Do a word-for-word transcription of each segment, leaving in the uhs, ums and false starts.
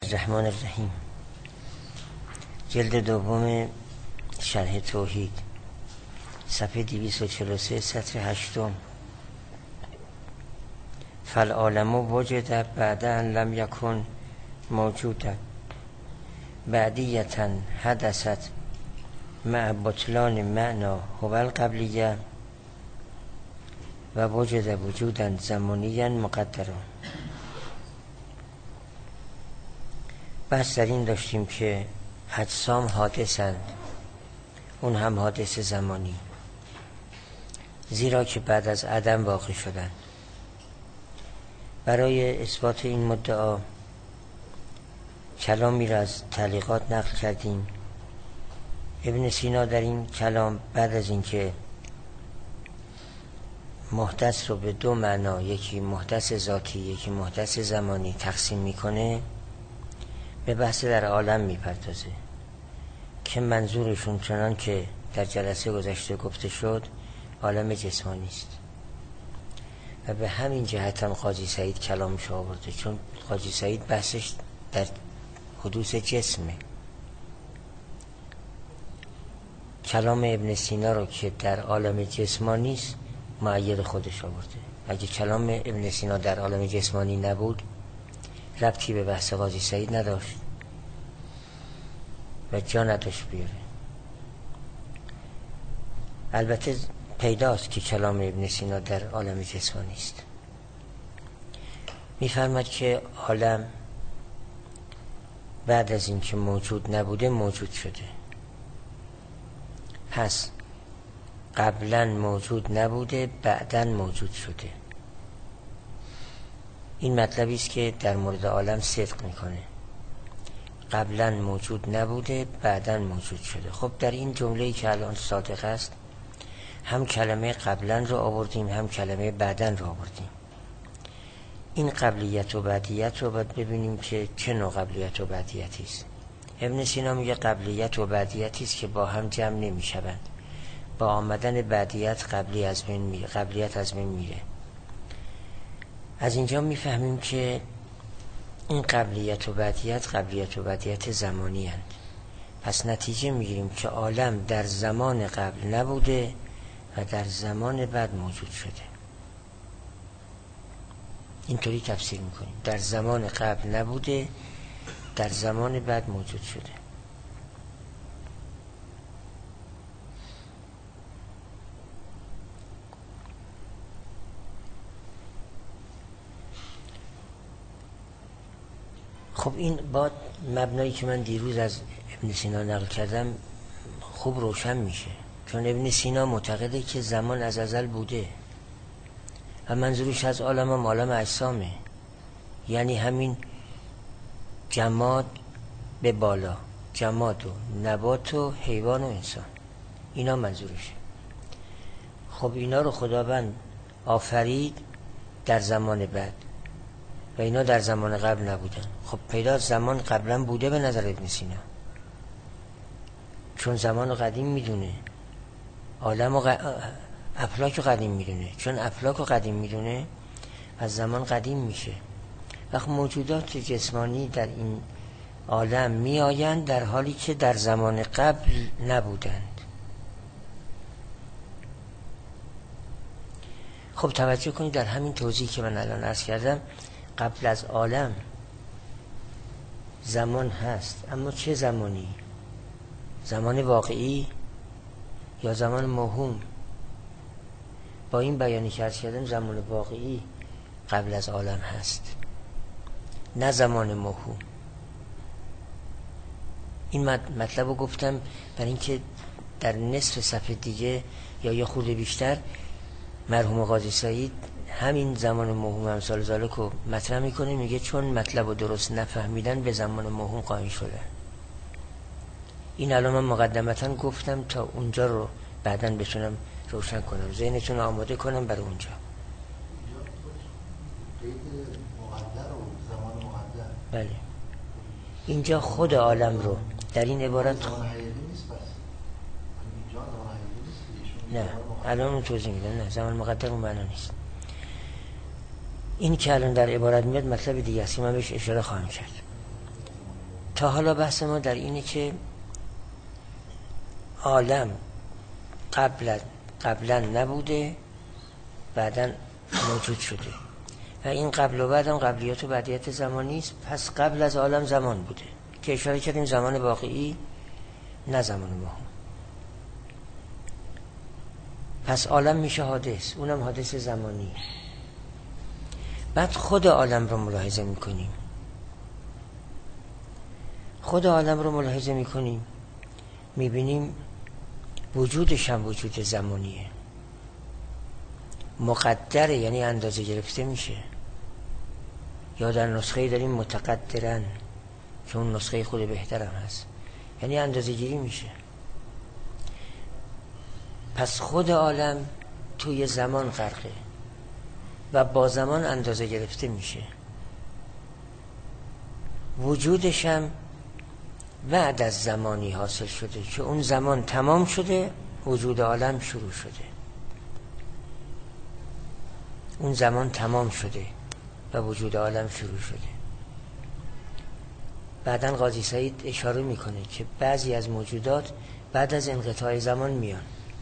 الرحمن الرحیم. جلد دوم شرح توحید، صفحه دویست و چهل و سه، سطر هشتم. فالعالم وجد بعد ان لم یکن موجودا بعدیتا حدثت مع بطلان معنا هو القبلیه و وجد وجودا زمانیا مقدرا. بس در این داشتیم که اجسام حادثند، اون هم حادث زمانی، زیرا که بعد از عدم واقع شدند. برای اثبات این مدعا کلامی را از تعلیقات نقل کردیم. ابن سینا در این کلام بعد از اینکه محدث رو به دو معنا، یکی محدث ذاتی یکی محدث زمانی تقسیم میکنه، به بحث در عالم میپردازه که منظورشون چنان که در جلسه گذشته گفته شد عالم جسمانی است و به همین جهت هم قاضی سعید کلامش آورده، چون قاضی سعید بحثش در حدوث جسمه. کلام ابن سینا رو که در عالم جسمانی است مؤید خودش آورده. اگه کلام ابن سینا در عالم جسمانی نبود ربطی به بحث قاضی سعید نداشت و جا نداشت بیاره. البته پیداست که کلام ابن سینا در عالم جسمانی است. می‌فرماید که عالم بعد از این که موجود نبوده موجود شده. پس قبلا موجود نبوده بعداً موجود شده. این مطلبی است که در مورد عالم صدق میکنه. قبلا موجود نبوده بعداً موجود شده. خب در این جمله‌ای که الان صادق است هم کلمه قبلا رو آوردیم هم کلمه بعداً رو آوردیم. این قبلیت و بعدیت رو باید ببینیم که چه نوع قبلیت و بعدیتی است. ابن سینا میگه قبلیت و بعدیتی است که با هم جمع نمیشوند. با آمدن بعدیت قبلی از بین میره، قبلیت از بین میره. از اینجا میفهمیم که این قبلیت و بعدیت قبلیت و بعدیت زمانی هستند. پس نتیجه میگیریم که عالم در زمان قبل نبوده و در زمان بعد موجود شده. اینطوری تفسیر میکنیم، در زمان قبل نبوده در زمان بعد موجود شده. خب این با مبنایی که من دیروز از ابن سینا نقل کردم خوب روشن میشه، چون ابن سینا معتقده که زمان از ازل بوده و منظورش از عالم هم عالم اجسامه، یعنی همین جماد به بالا، جماد و نبات و حیوان و انسان، اینا منظورشه. خب اینا رو خداوند آفرید در زمان بعد و اینا در زمان قبل نبودن. خب پیدا زمان قبلا بوده به نظر ابن سینا، چون زمان قدیم میدونه، عالم و ق... افلاک قدیم میدونه، چون افلاک قدیم میدونه از زمان قدیم میشه. وقت موجودات جسمانی در این عالم میآیند در حالی که در زمان قبل نبودند. خب توجه کنید در همین توضیح که من الان عرض کردم، قبل از عالم زمان هست، اما چه زمانی؟ زمان واقعی یا زمان موهوم؟ با این بیانی که عرض کردم زمان واقعی قبل از عالم هست، نه زمان موهوم. این مطلب رو گفتم برای اینکه در نصف صفحه دیگه یا یه خورده بیشتر مرحوم قاضی سعید همین زمان موهوم امثال ذالک رو مطرح میکنه. میگه چون مطلب رو درست نفهمیدن به زمان موهوم قائل شده. این الان من مقدمتا گفتم تا اونجا رو بعداً بتونم روشن کنم، ذهنتون آماده کنم برای اونجا. بله اینجا خود عالم رو در این عبارت نه الان اون توضیح میدم، نه زمان مقدر اون معنا نیست. این که الان در عبارت میاد مطلب دیگه است، من بهش اشاره خواهم کرد. تا حالا بحث ما در اینه که عالم قبلا قبلا نبوده، بعدا موجود شده و این قبل و بعد هم قبلیت و بعدیت زمانی است. پس قبل از عالم زمان بوده که اشاره کردیم زمان واقعی نه زمان مهم. پس عالم میشه حادث، اونم حادث زمانی. بعد خود عالم رو ملاحظه میکنیم خود عالم رو ملاحظه میکنیم میبینیم وجودش هم وجود زمانیه، مقدره، یعنی اندازه گرفته میشه. یا در نسخه داریم متقدرن که اون نسخه خود بهترم هست، یعنی اندازه گیری میشه. پس خود عالم توی زمان غرقه و با زمان اندازه گرفته میشه. وجودش هم بعد از زمانی حاصل شده که اون زمان تمام شده، وجود عالم شروع شده. اون زمان تمام شده و وجود عالم شروع شده. بعداً قاضی سعید اشاره میکنه که بعضی از موجودات بعد از انقطاع زمان میان.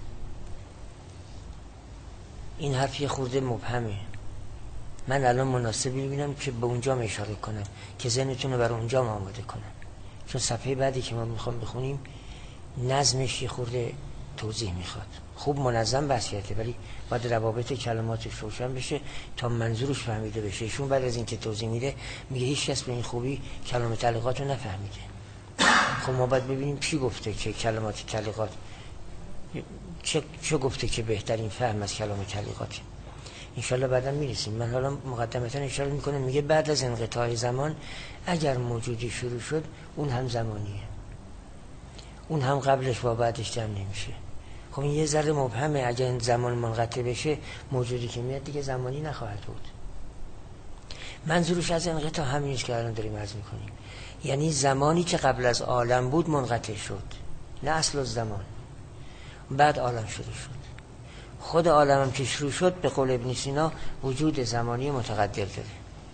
این حرف یه خورده مبهمه. من الان مناسبی میبینم که به اونجا اشاره کنم که ذهنتون رو برای اونجا آماده کنم، چون صفحه بعدی که ما میخوام بخونیم نظمش یه خورده توضیح میخواد. خوب منظم بحث کرده ولی باید روابط کلماتش روشن بشه تا منظورش فهمیده بشه. ایشون بعد از اینکه توضیح میده میگه هیچ کس به این خوبی کلمات تعلیقات رو نفهمیده. خب ما باید ببینیم چی گفته که کلمات تعلیقات چه, چه گفته که بهترین فهم از کلام تعلیقات. انشالله بعدا میرسیم. من حالا مقدمتا اشاره میکنم، میگه بعد از انقطاع زمان اگر موجودی شروع شد اون هم زمانیه، اون هم قبلش و بعدش جمع نمیشه. خب این یه ذره مبهمه. اگر این زمان منقطع بشه موجودی که میاد دیگه زمانی نخواهد بود. منظورش از انقطاع همینیست که الان داریم عرض میکنیم، یعنی زمانی که قبل از عالم بود منقطع شد، نه اصل الزمان. بعد عالم شروع شد. خود عالم هم که شروع شد به قول ابن سینا وجود زمانی متقدر داره.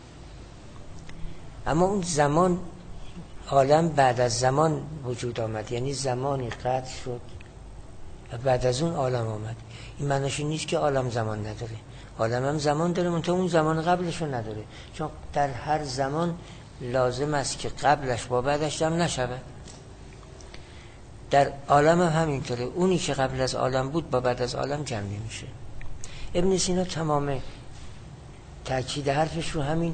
اما اون زمان عالم بعد از زمان وجود آمد، یعنی زمانی قطع شد و بعد از اون عالم آمد. این معنیش نیست که عالم زمان نداره، عالم هم زمان داره منتها اون زمان قبلش رو نداره، چون در هر زمان لازم است که قبلش با بعدش جمع نشود. در عالم هم همینطوره، اونی که قبل از عالم بود با بعد از عالم جمع نمیشه. ابن سینا تمام تأکید حرفش رو همین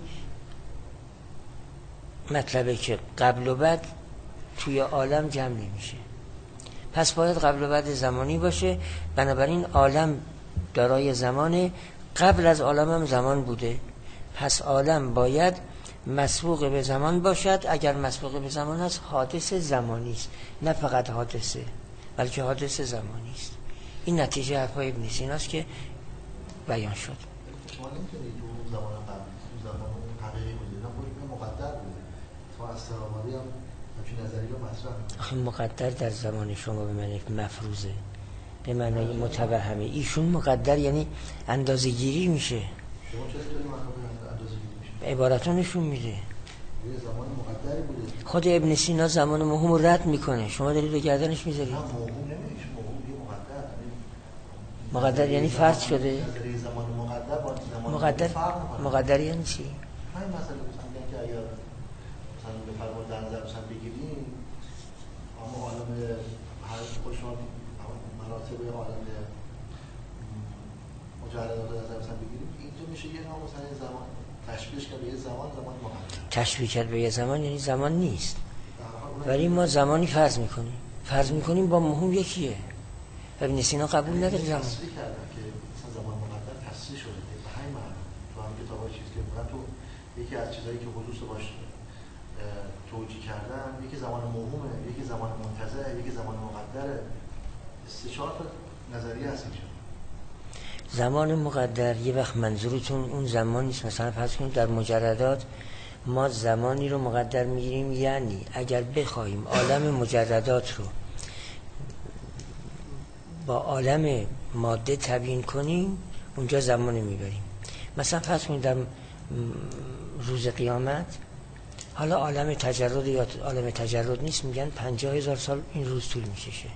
مطلبه که قبل و بعد توی عالم جمع نمیشه. پس باید قبل و بعد زمانی باشه. بنابراین عالم دارای زمانه، قبل از عالم هم زمان بوده. پس عالم باید مسبوق به زمان باشد. اگر مسبوق به زمان است حادث زمانی است، نه فقط حادثه بلکه حادث زمانی است. این نتیجه حرفای ابن سینا است که بیان شد. شما نمی‌تونید تو زمان قبل تو زمان حقیقی بودید، نه خودتون مقدر بود. تو از سرآوری هم همچین نظریه مطرح. آخه مقدر در زمان شما به معنی مفروضه، به معنای متوهمه. ایشون مقدر یعنی اندازه‌گیری میشه. شما چرا اینطوری مطلب اندازه‌گیری میشه؟ عباراتونشون میده. یه زمان مقدری بوده. خود ابن سینا زمان موهوم رو رد میکنه، شما دارید به گردنش میذارید. نه موهوم نمیشه، موهوم یه مقدر. مقدر یعنی فرض شده. نظریه زمان مقدر با زمان مقدر مقدر یعنی چی؟ همین مسئله گفتم که اگر مثلا به فرمان در نظر مثلا بگیریم اما عالم هر خودشون مراتب عالم مجردات در نظر مثلا بگیریم، اینجا میشه یه نوع مثلا زمان تشبیهش کرد به یه زمان زمان مقدر. تشبیه کرد به یه زمان یعنی زمان نیست، ولی ما زمانی فرض میکنیم فرض میکنیم با مهم یکیه. ابن سینا قبول نداره زمان. تصریح کردن که مثلا زمان مقدر تصریح شده به همین معنی تو هم کتابای چیزی که میگن تو یکی از چیزایی که خصوص باش توجیه کردن یکی زمان موهومه، یکی زمان منتزه، یکی زمان مقدره. سه چهار تا نظریه هست اینجا. زمان مقدر یه وقت منظورتون اون زمان نیست. مثلا فرض کنید در مجردات ما زمانی رو مقدر میگیریم، یعنی اگر بخوایم عالم مجردات رو با عالم ماده تبیین کنیم اونجا زمان میبریم. مثلا فرض کنید در روز قیامت حالا عالم تجرد یا عالم تجرد نیست، میگن پنجاه هزار سال این روز طول میکشه.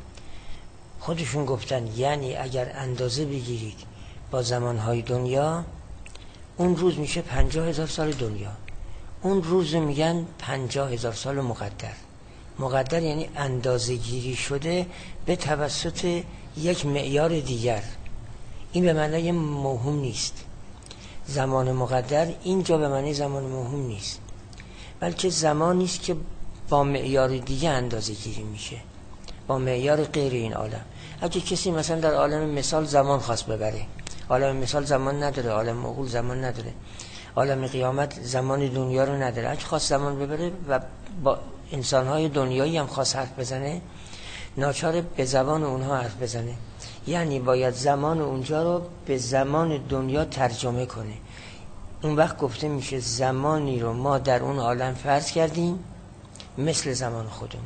خودشون گفتن یعنی اگر اندازه بگیرید با زمانهای دنیا، اون روز میشه پنجاه هزار سال دنیا. اون روز میگن پنجاه هزار سال مقدر. مقدر یعنی اندازه گیری شده به توسط یک معیار دیگر. این به معنای موهوم نیست. زمان مقدر اینجا به معنی زمان موهوم نیست، بلکه زمانی است که با معیار دیگه اندازه گیری میشه، با معیار غیر این عالم. اگه کسی مثلا در عالم مثال زمان خواست ببره، عالم مثال زمان نداره، عالم معقول زمان نداره، عالم قیامت زمان دنیا رو نداره. اگه خواست زمان ببره و با انسانهای دنیایی هم خواست حرف بزنه، ناچار به زبان اونها حرف بزنه. یعنی باید زمان اونجا رو به زمان دنیا ترجمه کنه. اون وقت گفته میشه زمانی رو ما در اون عالم فرض کردیم مثل زمان خودمون.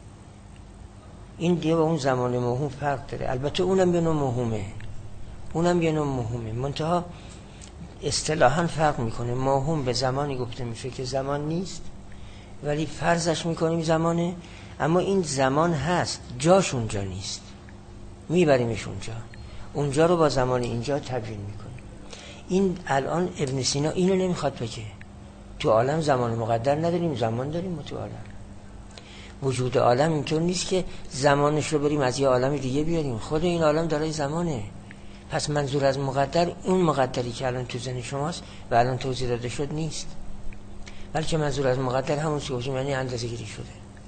این دیگه با اون زمان موهوم فرق داره. البته اونم یه نوع موهومه، اونم یه نوع موهومه، منتها اصطلاحاً فرق میکنه. موهوم به زمانی گفته میشه که زمان نیست ولی فرضش میکنیم زمانه، اما این زمان هست، جاش اونجا نیست، میبریمش اونجا، اونجا رو با زمان اینجا تبیین میکنیم. این الان ابن سینا اینو نمیخواد بگه. تو عالم زمان مقدر نداریم، زمان داریم. ما تو عالم وجود عالم اینطور نیست که زمانش رو بریم از یه عالم دیگه بیاریم. خود این عالم دارای زمانه. پس منظور از مقدر اون مقدری که الان تو ذهن شماست و الان توضیح داده شد نیست، بلکه منظور از مقدر همون چیزی یعنی اندازه گیری شده.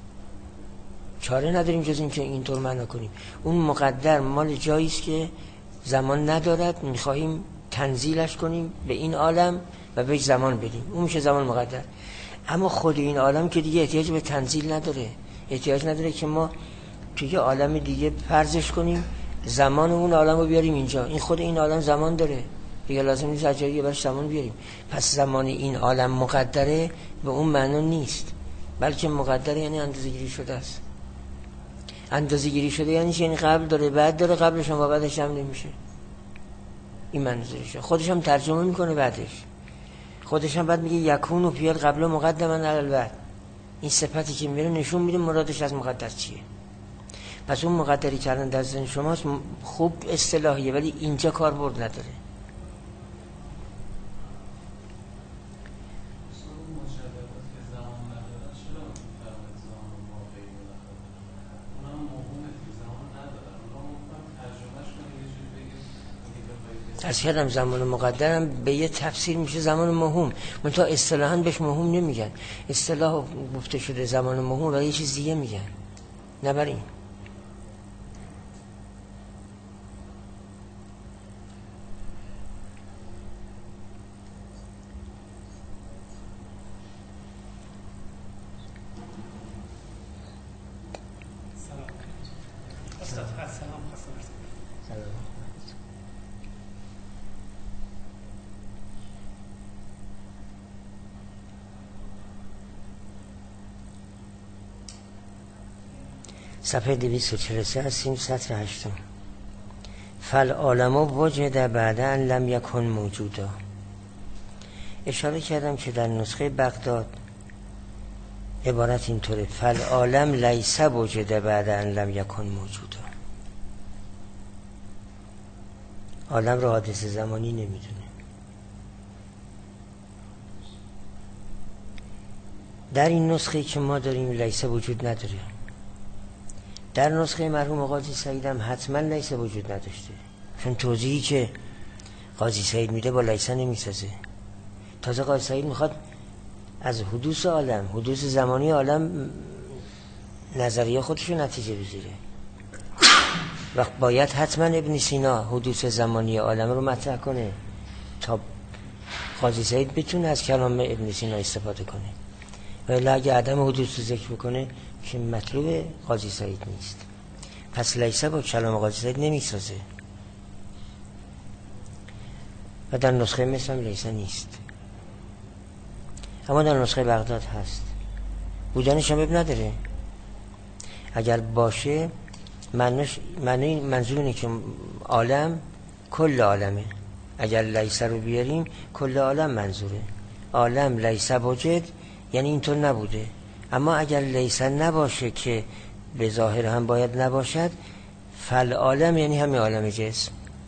چاره نداریم جز این که اینطور معنا کنیم. اون مقدر مال جایی است که زمان ندارد، میخواهیم تنزیلش کنیم به این عالم و بهش زمان بدیم، اون میشه زمان مقدر. اما خود این عالم که دیگه احتیاج به تنزیل نداره، احتیاج نداره که ما توی عالم دیگه فرضش کنیم زمان اون عالم رو بیاریم اینجا. این خود این عالم زمان داره دیگه، لازم نیست از جایی برش زمان بیاریم. پس زمان این عالم مقدره به اون معنا نیست، بلکه مقدره یعنی اندازه گیری شده است. اندازه گیری شده یعنی یعنی قبل داره بعد داره، قبلش هم و بعدش هم نمیشه. این منظورشه. خودش هم ترجمه میکنه بعدش. خودش هم بعد میگه یکون و پیال قبل مقدما علی بعد. این صفتی که میره نشون میده مرادش از مقدر چیه. پس اون مقدری که الان در ذهن شماست خوب اصطلاحیه ولی اینجا کاربرد نداره. از کردم زمان مقدرم به یه تفسیر میشه زمان موهوم، منتها اصطلاحاً بهش موهوم نمیگن. اصطلاح گفته شده زمان موهوم را یه چیز دیگه میگن. نبرین صفحه دویست و چهل و سه هستیم، سطر هشتم. فالعالم وجد بعدا لم یکن موجودا. اشاره کردم که در نسخه بغداد عبارت اینطوره: فالعالم لیس وجد بعدا لم یکن موجودا. عالم را حادثه زمانی نمیدونه. در این نسخه که ما داریم لیس وجود نداره. در نسخه مرحوم قاضی سعید هم حتما لیس وجود نداشته، چون توضیحی که قاضی سعید میده با لیس نمیسازه. تازه قاضی سعید میخواد از حدوث عالم، حدوث زمانی عالم، نظریه خودشو نتیجه بگیره. وقت باید حتما ابن سینا حدوث زمانی عالم رو مطرح کنه تا قاضی سعید بتونه از کلام ابن سینا استفاده کنه. ولی اگه عدم حدوث رو ذکر بکنه که مطلوب قاضی سعید نیست. پس لیسه با کلام قاضی سعید نمیسازه و در نسخه مثل هم لیسه نیست، اما در نسخه بغداد هست. بودنش هم اب نداره. اگر باشه معنیش معنی منظور اینه که عالم کل عالمه. اگر لیسه رو بیاریم کل عالم منظوره. عالم لیسه وجد یعنی اینطور نبوده. اما اگر لیسا نباشه که به ظاهر هم باید نباشد، فل عالم یعنی همین عالم جسم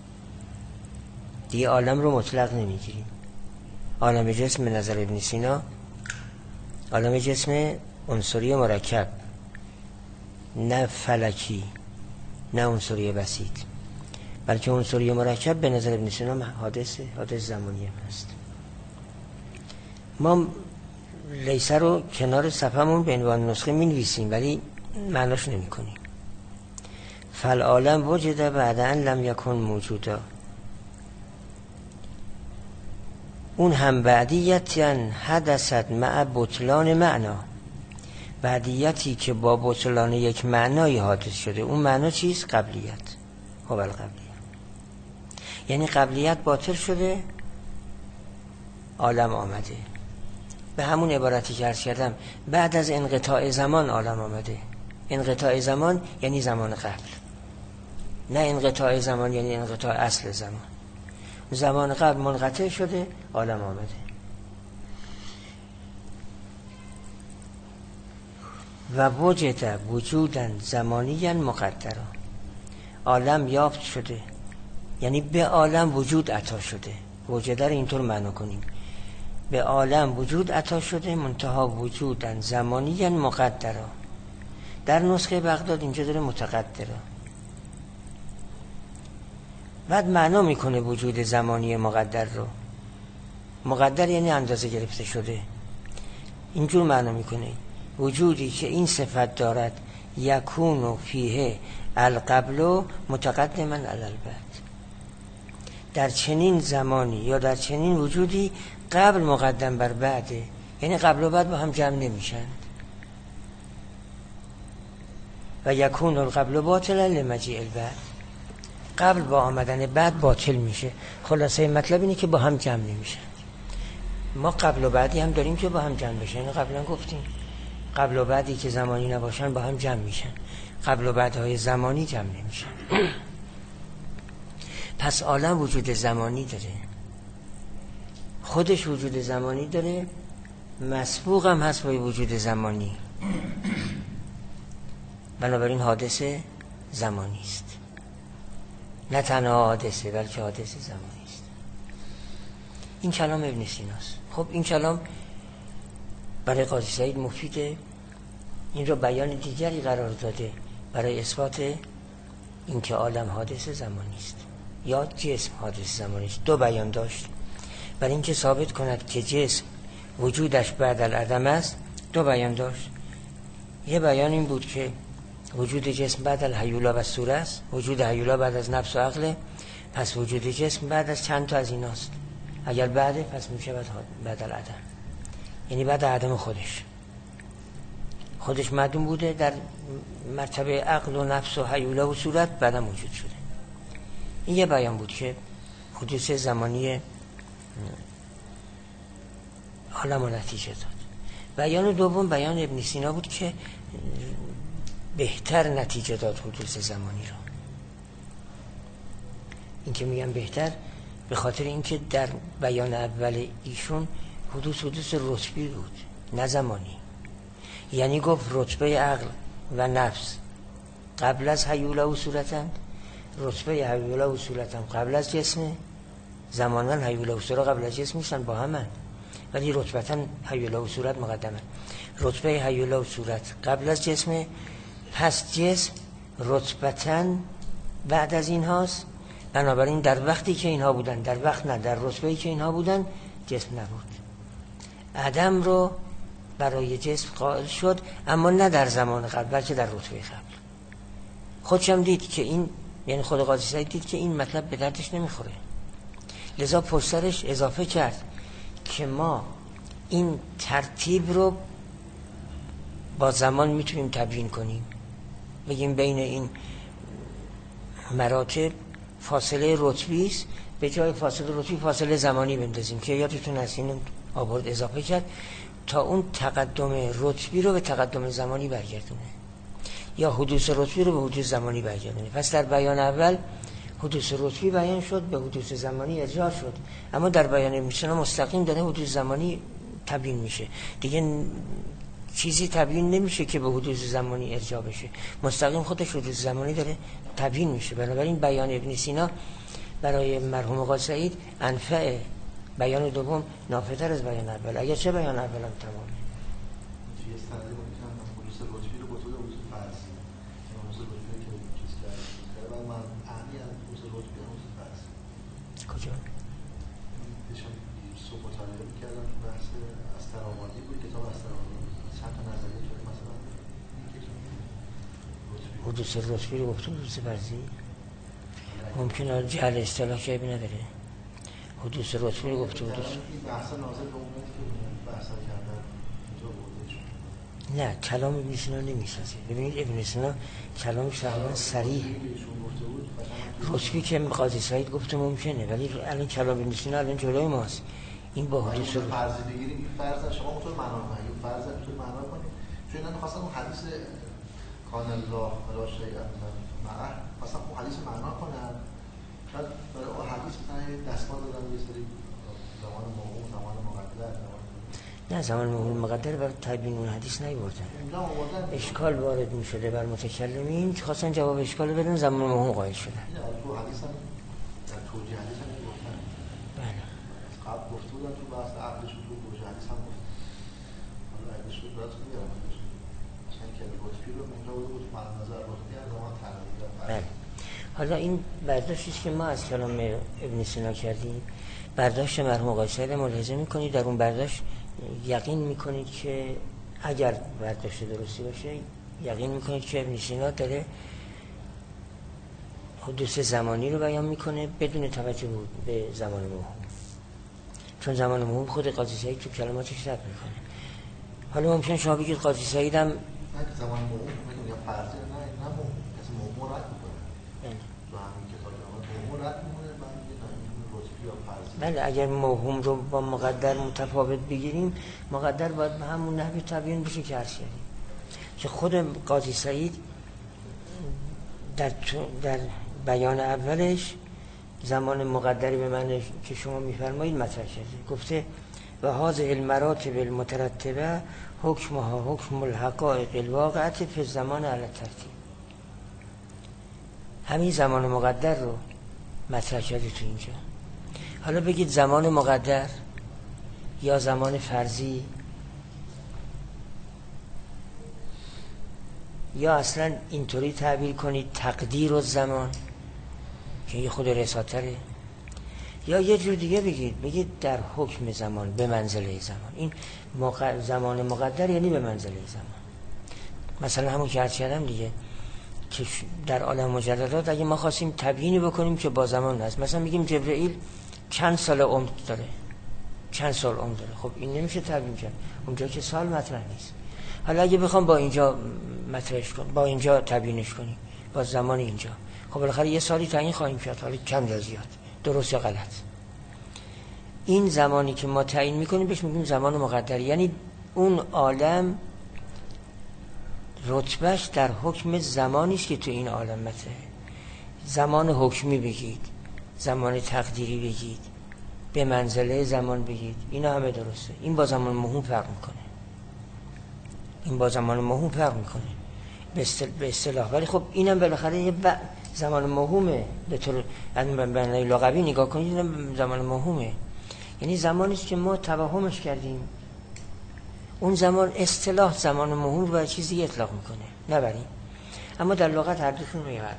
دیگه، عالم رو مطلق نمیگیریم. عالم جسم به نظر ابن سینا عالم جسم عنصری مرکب، نه فلکی، نه عنصری بسیط، بلکه عنصری مرکب به نظر ابن سینا حادث حادث زمانی هست. ما لیسه رو کنار صفحمون به عنوان نسخه می نویسیم ولی معناش نمی کنیم. فالعالم وجد بعد ان لم یکن موجودا، اون هم بعدیت یعنی حدثت مع بطلان معنا، بعدیتی که با بطلان یک معنای حادث شده. اون معنا چیست؟ قبلیت. خب القبلیت یعنی قبلیت باطل شده، عالم آمده. به همون عبارتی که عرض کردم، بعد از انقطاع زمان عالم آمده. انقطاع زمان یعنی زمان قبل، نه انقطاع زمان یعنی انقطاع اصل زمان. زمان قبل منقطع شده، عالم آمده. و وجد وجودن زمانیاً مقدرا، عالم یافت شده یعنی به عالم وجود عطا شده. وجد رو اینطور معنی کنیم، به عالم وجود عطا شده، منتها وجودن زمانیاً مقدرا. در نسخه بغداد اینجا داره متقدرا. بعد معنا میکنه وجود زمانی مقدر رو. مقدر یعنی اندازه گرفته شده. اینجور معنا میکنه وجودی که این صفت دارد، یکون و فیه القبل متقدما علی البعد. در چنین زمانی یا در چنین وجودی قبل مقدم بر بعده، یعنی قبل و بعد با هم جمع نمیشن. و یکون القبل باطلا لمجیء البعد، قبل با آمدن بعد باطل میشه. خلاصه مطلب اینه که با هم جمع نمیشن. ما قبل و بعدی هم داریم که با هم جمع بشن. اینو قبلا گفتیم، قبل و بعدی که زمانی نباشن با هم جمع میشن، قبل و بعدهای زمانی جمع نمیشن. پس عالم وجود زمانی داره، خودش وجود زمانی داره، مسبوق هم هست با وجود زمانی. بنابراین حادث زمانی است، نه تنها حادثه بلکه حادث زمانی است. این کلام ابن سیناست. خب این کلام برای قاضی سعید مفیده، این رو بیان دیگری قرار داده برای اثبات اینکه عالم حادث زمانی است یا جسم حادث زمانی است. دو بیان داشت برای اینکه ثابت کند که جسم وجودش بعد العدم است. دو بیان داشت. یه بیان این بود که وجود جسم بعد الهیولا و صوره است، وجود هیولا بعد از نفس و عقله، پس وجود جسم بعد از چند تا از ایناست. اگر بعده پس میشه بعد, بعد العدم، یعنی بعد عدم خودش. خودش معدوم بوده، در مرتبه عقل و نفس و هیولا و صورت بعدم موجود شده. این یه بیان بود که حدوث زمانی عالم و نتیجه داد. بیان دوم بیان ابن سینا بود که بهتر نتیجه داد حدوث زمانی رو. این که میگم بهتر به خاطر اینکه در بیان اول ایشون حدوث حدوث رتبی بود نه زمانی. یعنی گفت رتبه عقل و نفس قبل از هیولا و صورتند، رتبه هیولا و صورتند قبل از جسمه. زمانا هیولا و صورت قبل از جسم میشن با همن، ولی رتبتا هیولا و صورت مقدمه. رتبه هیولا و صورت قبل از جسمه، پس جسم رتبتا بعد از این هاست. بنابراین در وقتی که اینها بودن، در وقت نه در رتبه‌ای که اینها بودن جسم نبود. عدم رو برای جسم قائل شد، اما نه در زمان قبل بلکه در رتبه قبل. خودشم دید که این، یعنی خود قاضی سعید دید که این مطلب به دردش نمیخوره، لذا پشترش اضافه کرد که ما این ترتیب رو با زمان میتونیم تبیین کنیم. بگیم بین این مراتب فاصله رتبی است، به جای فاصله رتبی فاصله زمانی بندازیم که یادتون هست اینو آورد اضافه کرد تا اون تقدم رتبی رو به تقدم زمانی برگردونه یا حدوث رتبی رو به حدوث زمانی برگردونه. پس در بیان اول حدوث رتبی بیان شد، به حدوث زمانی ارجاع شد، اما در بیان میشنا مستقیم داره حدوث زمانی تبیین میشه دیگه. چیزی تبیین نمیشه که به حدوث زمانی ارجاع بشه، مستقیم خودش حدوث زمانی داره تبیین میشه. بنابراین بیان ابن سینا برای مرحوم آقا سعید انفعه، بیان دوم نافع‌تر از بیان اول، اگر چه بیان اول هم تمامه. چیز استنادی ممکنه من حدوث رتبی رو با تو حدوث فرضی حدوث رتبی که چیز کرده و من اهمی از حدوث رتبی حدوث فرضی کجا؟ داشتم صبح مطالعه می‌کردم تو بحث استرآبادی بود، کتاب استرآبادی چند تا نظریه شده مثلا حدوث رتبی رو گفتم حدوث فرضی ممکنه جهل اصطلاح که ابی نداره. حدوث رتبی رو گفته حدوث این بحث ناظر به اون که بحث کردن اینجا بوده شد. نه کلام ابن سینا نمیسازه. ببینید ابن سینا کلامش تقریبا صریح. رتبی که قاضی سعید گفته ممکنه، ولی الان کلام ابن سینا الان جلوی ماست. این با حدوث فرض بگیریم این فرض شما اونطور معنا کنید، فرض اونطور معنا کنید، چون اینا خواستن اون حدیث کان الله ولا شیء معه خواستن اون حدیث معنا کنن، بعد برای اون حدیث مثلا دستگاه دادن یه سری زمان موقوف، زمان مقدر، نه زمان موقوف مقدر برای تبیین اون حدیث نیوردن. اشکال وارد می‌شده بر متکلمین که خواستن جواب اشکال بدن، زمان موقوف قائل شدن. تو حدیث هم در توجیه حدیث هم گفتن. بله. قبل گفته بودن تو بحث عقلش تو توجیه حدیث هم گفتن. حالا اگه شد برات میگم چند کلمه گفتی رو اونجا بود من نظر وقتی از زمان تنظیم. بله. حالا این برداشتی که ما از کلام ابن سینا کردیم، برداشت مرحوم آقای سعید ملاحظه می‌کنید، در اون برداشت یقین می‌کنید که اگر برداشت درستی باشه یقین می‌کنید که ابن سینا داره حدوث زمانی رو بیان می‌کنه بدون توجه به زمان موهوم، چون زمان موهوم خود قاضی سعید تو کلماتش ذکر می‌کنه. حالا ممکن شما بگید قاضی سعید هم نه زمان موهوم میگم یا فرضی نه نه موهوم از موهوم رد می‌کنه. تو همین کتاب موهوم رد می‌کنه، بعد میگه این رتبی یا فرضی. بله اگر موهوم رو با مقدر متفاوت بگیریم، مقدر باید به همون نحوی تبیین بشه که عرض کردیم که خود قاضی سعید در, در بیان اولش زمان مقدری به من که شما میفرمایید مطرح کرده، گفته و هذه المراتب المترتبه حکمها حکم الحقائق الواقعه فی الزمان علی الترتیب. همین زمان مقدر رو مطرح کرده تو اینجا. حالا بگید زمان مقدر یا زمان فرضی یا اصلا اینطوری تعبیر کنید تقدیر و زمان که یه خود رساتره، یا یه جور دیگه بگید بگید در حکم زمان به منزله زمان. این مق... زمان مقدر یعنی به منزله زمان. مثلا همون که عرض کردم دیگه که در عالم مجردات اگه ما خواستیم تبیینی بکنیم که با زمان هست، مثلا میگیم جبرئیل چند سال عمر داره، چند سال عمر داره، خب این نمیشه تبیین کرد اونجا که سال مطرح نیست. حالا اگه بخوام با اینجا مطرحش کنم، با اینجا تبیینش کنیم با زمان اینجا، خب بالاخره یه سالی تعیین خواهیم کرد، حالا کم یا زیاد، درست یا غلط. این زمانی که ما تعیین میکنیم بهش میگیم زمان مقدر، یعنی اون عالم رتبهش در حکم زمانی است که تو این عالم مطرحه. زمان حکمی بگید، زمان تقدیری بگید، به منزله زمان بگید، اینا همه درسته. این با زمان موهوم فرق میکنه، این با زمان موهوم فرق میکنه به اصطلاح. ولی خب اینم بالاخره یه ب... زمان موهومه، به طور معنای لغوی نگاه کنید اینم زمان موهومه، یعنی زمانی است که ما توهمش کردیم. اون زمان اصطلاح زمان موهوم رو برای چیزی اطلاق میکنه، نه بر این. اما در لغت هر دوشون رو یقدر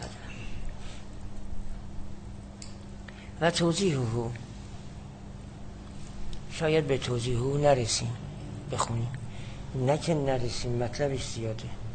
و توضیح او شاید به توضیح او نرسیم، بخونیم نه که نرسیم، مطلبش زیاده.